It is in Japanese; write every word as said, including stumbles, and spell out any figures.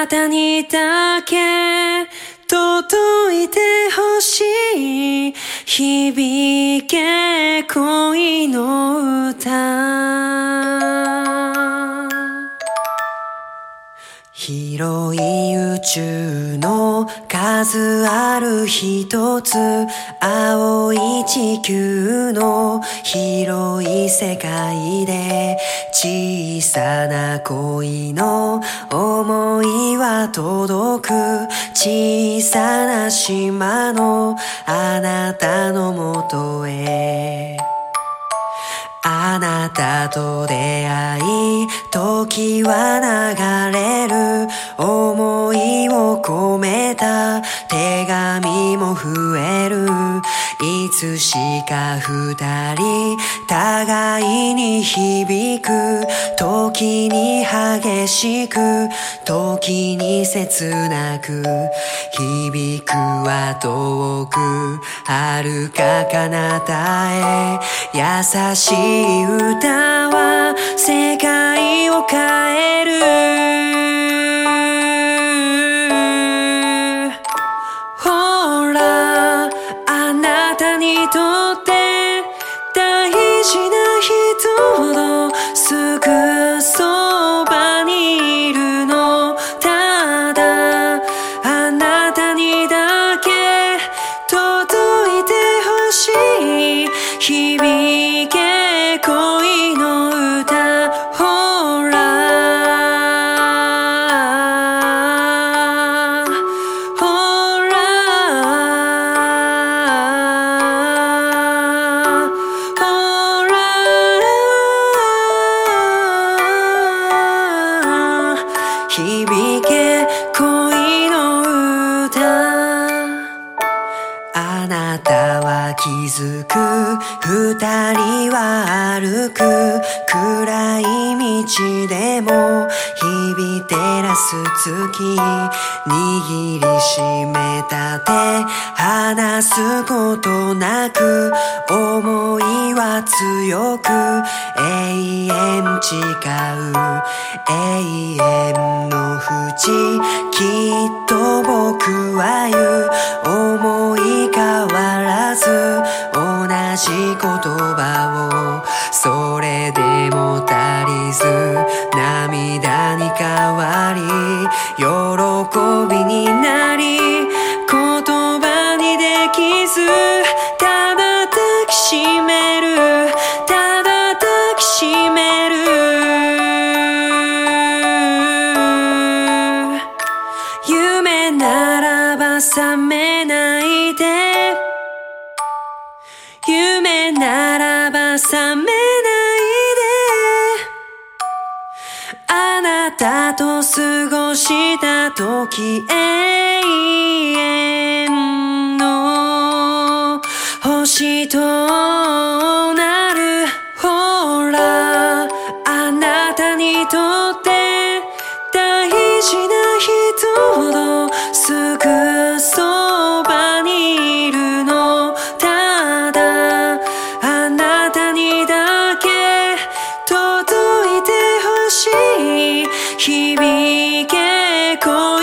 なたにだけ届いてほしい響け恋の歌。広い宇宙の数ある一つ、青い地球の広い世界で、小さな恋の想いは届く、小さな島のあなたのもとへ。あなたと出会い、時は流れる、思いを込めた手紙も増える。いつしか二人互いに響く、時に激しく、時に切なく、響くは遠く遥か彼方へ。優しい歌は世界を変える。ほら、あなたにとって大事な人のすぐそばにいるの。ただあなたにだけ届いてほしい響け恋の歌。ほらほらほら、響け恋の歌。あなたは気づく、二人は歩く、暗い道でも日々照らす月、握りしめた手、離すことなく、思いは強く永遠誓う、永遠の淵。きっと僕は言う、思い変わらず同じ言葉を。それでも足りず涙に変わり、喜びになり言葉にできず、ただ抱きしめる、ただ抱きしめる。夢ならば覚めないで、夢ならば覚めないで、あなたと過ごした時、永遠の星となる。ほら、あなたにとって大事な人のすぐそばにいるの。ただあなたにだけ届いてほしい響け恋